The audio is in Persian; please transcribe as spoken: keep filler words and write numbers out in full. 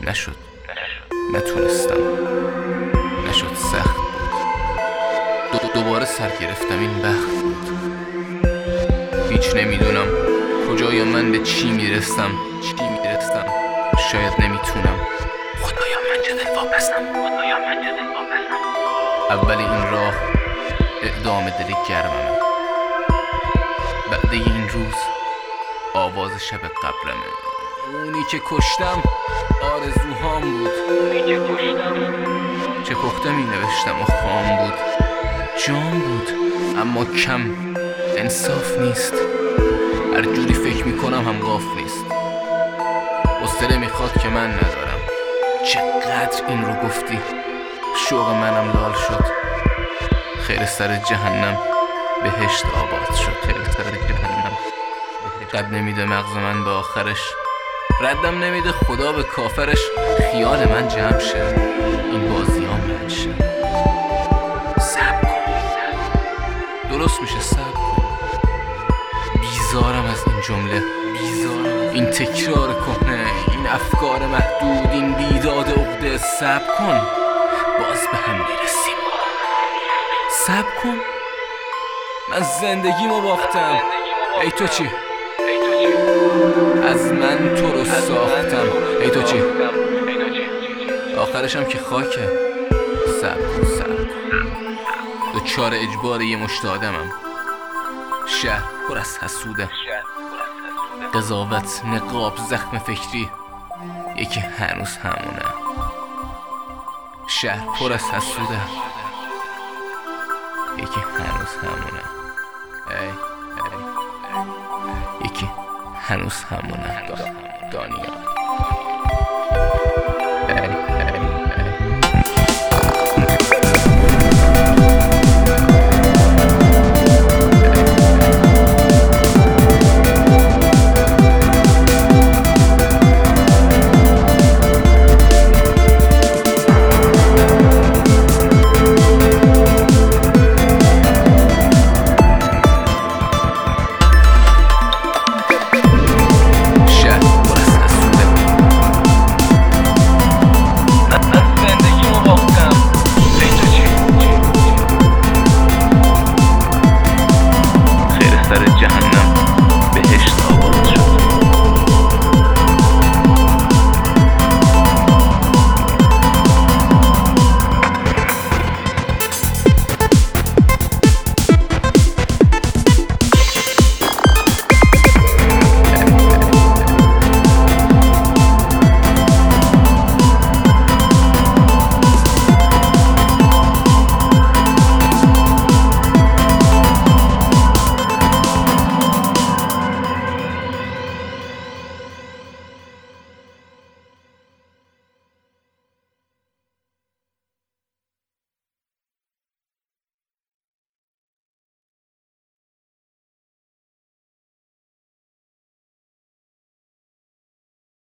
نشد، نتونستم، نشد، سخت بود. دو دوباره سر گرفتم، این بخت بود. هیچ نمیدونم کجای من به چی میرسم، چی میرسم شاید نمیتونم. خدایا من چه دل واپسم، خدایا من چه دل واپسم. اول این راه اعدام دل گرممه، بعد این روز آواز شب قبرمه. اونی که کشتم آرزوهام بود، اونی که کشتم چه پخته می نوشتم و خام بود. جام بود اما کم، انصاف نیست. هر جوری فکر می کنم هم قاف نیست. حوصله میخواد که من ندارم. چقدر این رو گفتی، شوق منم لال شد. خیر سر جهنم بهشت آباد شد. خیر سر جهنم قد نمیده مغز من به آخرش، ردم نمیده خدا به کافرش. خیال من جمع شه، این بازی ها من شه. صبر کن، درست میشه، صبر کن. بیزارم از این جمله، بیزارم این تکرار کهنه، این افکار محدود، این بیداد عقده. صبر کن، باز به هم میرسیم. صبر کن، من زندگیمو باختم. ای تو چی؟ از من تو رو ساختم. ای تو چی؟ آخرشم که خاکه. صبر کن، صبر کن. دوچار اجبار یه مشت آدمم. شهر پر از حسوده، قضاوت، نقاب، زخم فکری، یکی هنوز همونه. شهر پر از حسوده، یکی هنوز همونه. ای ای ای یکی هنوز همونه. دانیال.